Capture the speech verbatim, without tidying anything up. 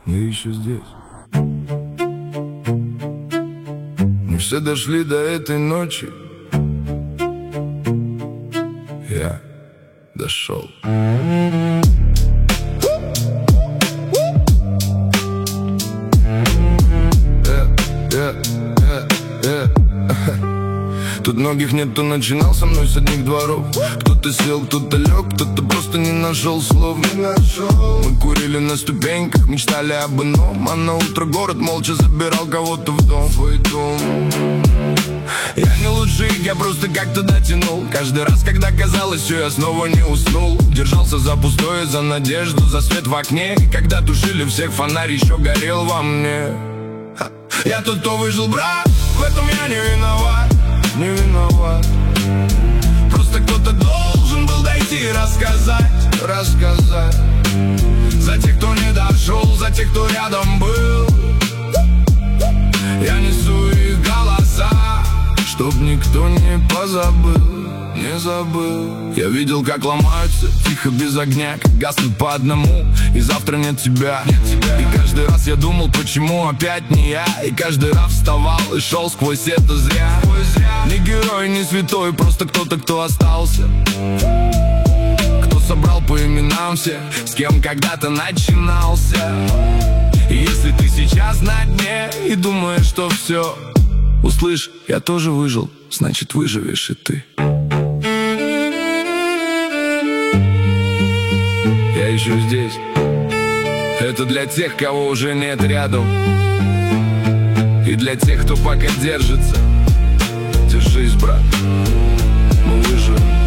я еще здесь. Мы все дошли до этой ночи. Я дошел. Тут многих нет, кто начинал со мной с одних дворов. Кто-то сел, кто-то лег, кто-то просто не нашел слов. Не нашел. Мы курили на ступеньках, мечтали об ином. А на утро город молча забирал кого-то в дом. Свой дом. Я не лучший, я просто как-то дотянул. Каждый раз, когда казалось, все, я снова не уснул. Держался за пустое, за надежду, за свет в окне. И когда тушили всех, фонарь еще горел во мне. Я тот, кто выжил, брат, в этом я не виноват. Не виноват. Просто кто-то должен был дойти и рассказать. Рассказать. За тех, кто не дошел, за тех, кто рядом был. Я несу их голоса, чтоб никто не позабыл, не забыл. Я видел, как ломаются тихо, без огня, как гаснут по одному, и завтра нет тебя, нет тебя. И каждый раз я думал, почему опять не я. И каждый раз вставал и шел сквозь это зря. Не герой, не святой, просто кто-то, кто остался, кто собрал по именам всех, с кем когда-то начинался. И если ты сейчас на дне и думаешь, что все, услышь, я тоже выжил, значит выживешь и ты. Я еще здесь. Это для тех, кого уже нет рядом, и для тех, кто пока держится. Держись, брат, мы выживем.